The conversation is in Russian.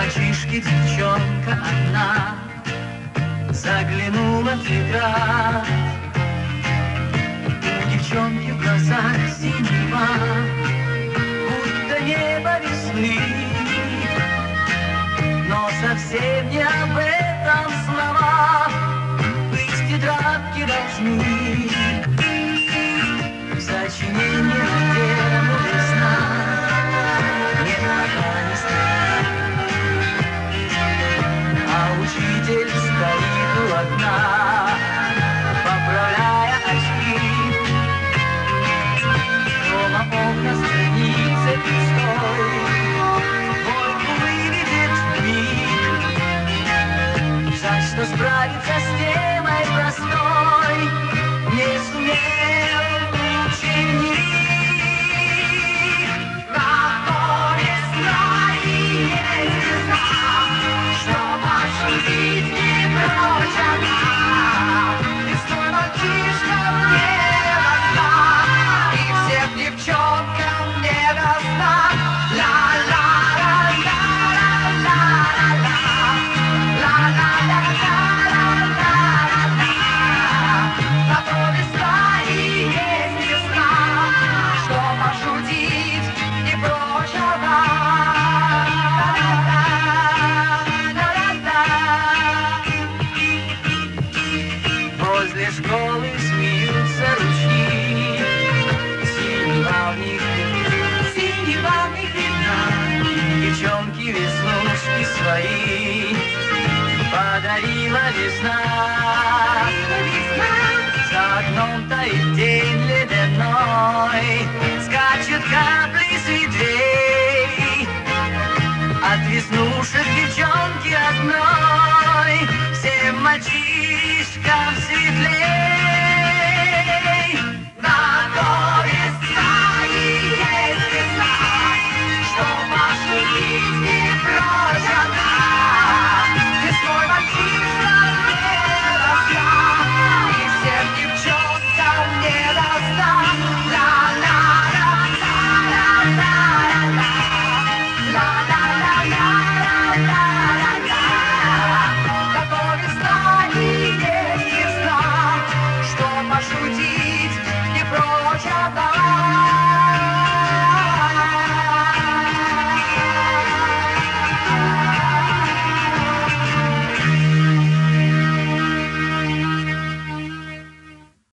мальчишки девчонка одна заглянула в тетрадь. У девчонки в глазах синева, будто небо весны, но совсем не об этом слова. Быть тетрадки должны сочинение, где весна не наганит, а учитель стоит у окна, поправляя очки. Дома окна страницы пустой, Борьку выведет в миг. Жаль, что справиться с темой простой не сумел ученик. На то весна и есть весна, что пошутить не прочь она. Весной мальчишкам не до сна, и всем девчонкам не до сна. Возле школы смеются ручьи, синева в них видна. Девчонки веснушки свои подарила весна. За окном таит день ледяной, скачут капли светлей. От веснушек девчонки одной всем мальчишкам